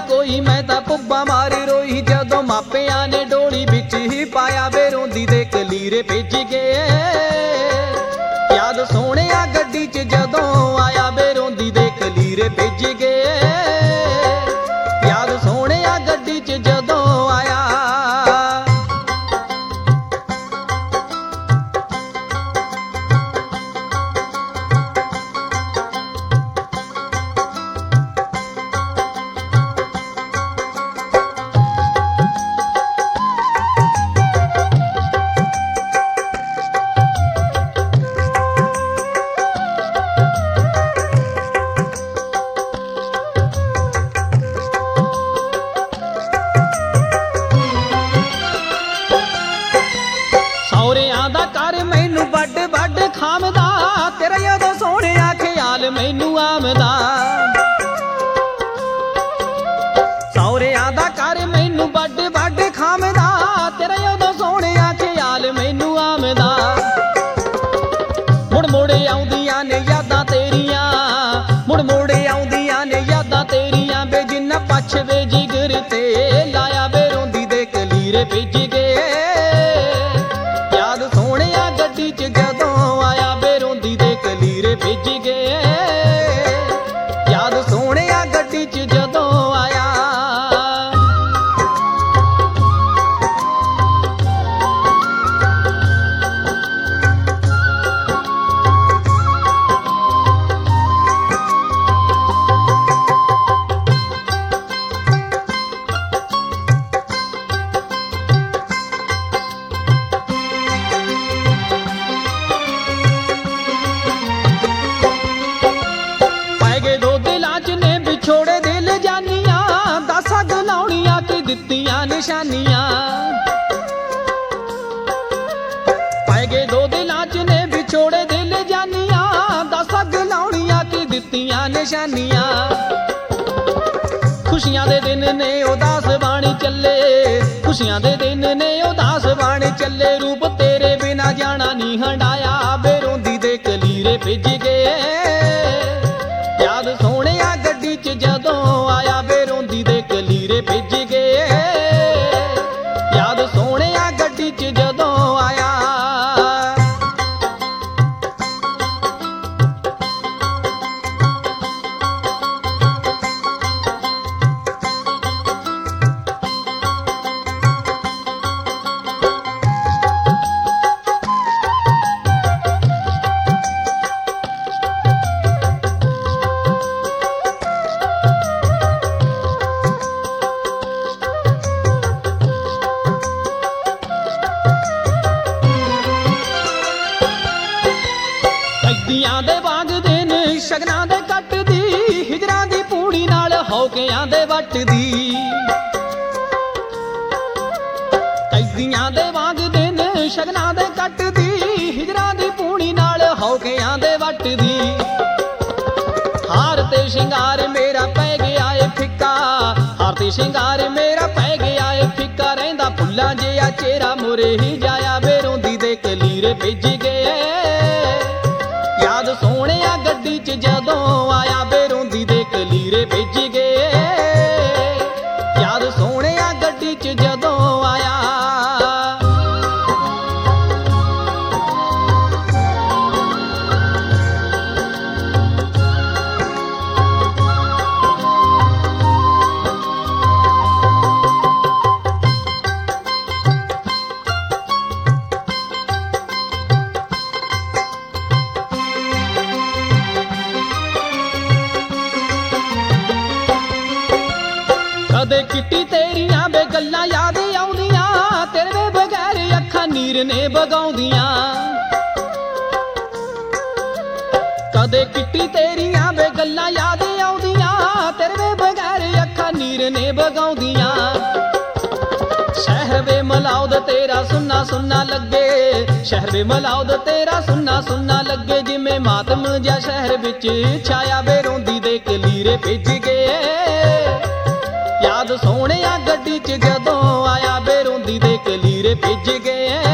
कोई मैं तां पुब्बा मार रोई जदों मापियां ने डोली विच ही पाया वे रोंदी दे कलीरे भेज गए। याद सोहणिया गड्डी च जदों आया वे रोंदी दे कलीरे भेज गए। याद सोहणिया गड्डी च जदों आया। खामदा तेरा यदों सोहणिया ख्याल मैनू आमदा। सौहरिया दा घर मैनू बड़ बड़ खामदा तेरा यदों सोहणिया ख्याल मैनू आमदा। मुड़ मुड़ आउंदियां ने यादां तेरियां, मुड़ मुड़ आउंदियां ने यादां तेरियां वे जिन्ना पछवे जिगर ते लाया वे रोंदी दे कलीरे भेज गए। याद सोहणिया गड्डी च जदों आया वे रोंदी दे कलीरे भेज गए। याद सोहणिया गड्डी च जदों आया। छोड़े दिल जानियां दस अग लाउणियां कि दित्तियां निशानियां। पै गए दो दिलां च ने विछोड़े दिल जानियां दस अग लाउणियां कि दित्तियां निशानियां। खुशियां दे दिन ने उदास बाणी चले, खुशियां दे दिन ने उदास बाणी चले रूप तेरे बिना जाना नी हंडाया वे रोंदी दे कलीरे भेज गए। याद सोहणिया गड्डी च जदों आया वे रोंदी दे कलीरे भेज गए। याद सोहणिया गड्डी च जदों आया। कैदियां दे वांग दिन शगनां दे कटदी हिजरां दी पूड़ी नाल हौकियां दे वटदी। कैदियां दे वांग दिन शगनां दे कटदी हिजरां दी पूड़ी नाल हौकियां दे वटदी। हार ते शिंगार मेरा पै गया ए फिक्का, हार ते शिंगार मेरा पै गया ए फिक्का रहिंदा फुल्लां जिहा चेहरा मुरे ही जाया वे रोंदी दे कलीरे भेज गए। याद सोहणिया गड्डी च जदों आया वे रोंदी दे कलीरे भेज गए। याद सोहणिया गड्डी च जदों आया। कदे किट्टी तेरियां वे गल्लां याद आउंदियां तेरे बगैर अखां नीर ने बगाउंदियां। कदे किट्टी तेरियां वे गल्लां याद आउंदियां तेरे बगैर अखां नीर ने बगाउंदियां। शहर वे मलाउद तेरा सुन्ना सुन्ना लगे, शहर वे मलाउद तेरा सुन्ना सुन्ना लगे जिवें मातम जा शहर विच छाया वे रोंदी दे कलीरे भेज गए। याद सोहणिया गड्डी च जदों आया वे रोंदी दे कलीरे भेज गए।